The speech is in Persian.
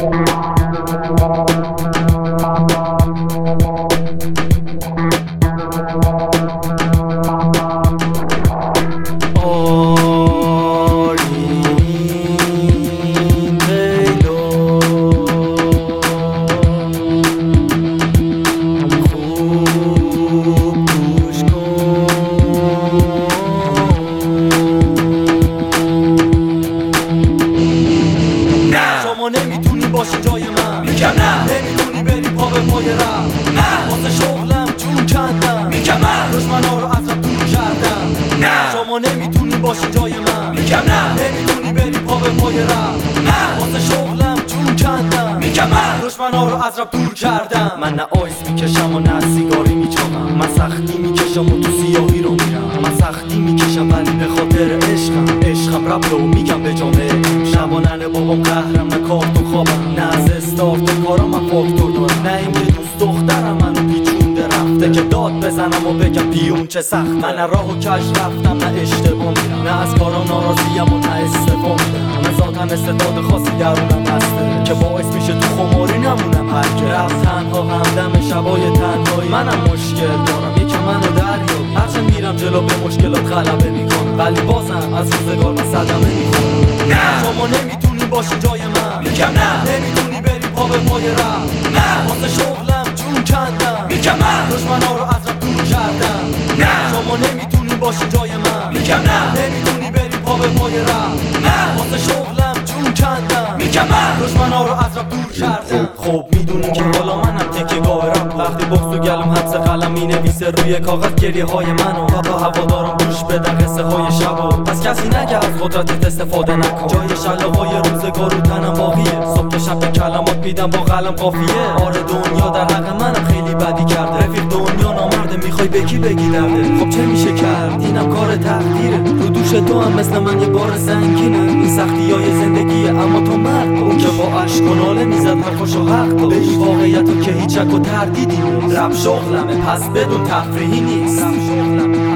نمیتونی باشی جای من، میگم نه. نمیتونی بری پا به پای رفت، نه. واسه شغلم جون کندم، میگم من. دشمنا رو از رب دور کردم، نه. شما نمیتونی باشی جای من، میگم نه. نمیتونی بری پا به پای رفت، نه. واسه شغلم جون کندم، میگم من. دشمنا رو از رب دور کردم. من نه آیس میکشم و نه سیگاری میچوام، من سختی میکشم و تو سیاهی رو میرم. من سختی میکشم ولی به خاطر عشقم رب رو میگم به جامعه. شبانه بابام قهرم، نه کار تو خوابم، نه از استارت کارم من فاکتور دارم. نه اینکه دوست دخترم منو پیچونده رفته که داد بزنم و بگم پیون چه سخت. من نه راه و کج رفتم، نه اشتباه میرم، نه از کارا ناراضیم و نه استفا میدم. من ذاتم استعداد خاصی درونم هسته که باعث میشه تو خماری نمونم هرگز. رفت تنها همدم شبای تنهایی، منم مشکل دارم یکم منو دریاب. هرچند میرم جلو به مشکلات غلبه میکنم، ولی بازم از روزگار من صدمه میخورم. نه شما نمیتونی باشی جای من، میگم نه. نمیتونی بری پا به پای رفت، نه. واسه شغلم جون کندم، میگم من. دشمنا رو از رب دور کردم، نه. شما نمیتونی باشی جای من، میگم نه. نمیتونی بری پا به پای رفت، نه. واسه شغلم جون کندم، میگم من. دشمنا رو از رب دور کردم. خب میدونی که حالا منم تکه گاه رپ، وقتی بغض و گلم حدس قلم مینویسه روی کاغذ گریه های منو. تا هوادارم گوش بدن قصه های شبو، پس کسی نگه از قدرتت استفاده نکن. جای شلاقای روزگار رو تنم باقیه، صبح تا شب به کلمات میدم با قلم قافیه. آره دنیا در حق منم خیلی بدی کرده، رفیق دنیا نامرده، میخوای به کی بگی درده؟ خب چه میشه کرد، اینم کار تقدیره. رو دوش تو هم مثل من یه بار سنگینه. این سختیای زندگیه اما تو مرد اون که با عشق و ناله میزد حرفاشو حق داشت. به این واقعیتو که هیچ شک و تردیدی نیست. رپ شغلمه پس بدون تفریحی نیست.